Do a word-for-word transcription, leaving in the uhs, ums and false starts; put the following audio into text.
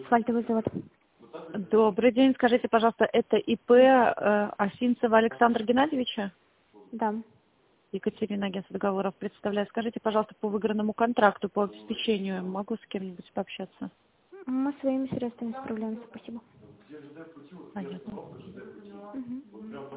Асфальтовый завод. Добрый день. Скажите, пожалуйста, это ИП э, Осинцева Александра Геннадьевича? Да. Екатерина, агентство договоров представляет. Скажите, пожалуйста, по выигранному контракту, по обеспечению, могу с кем-нибудь пообщаться? Мы своими средствами справляемся. Спасибо. Понятно. Мгм.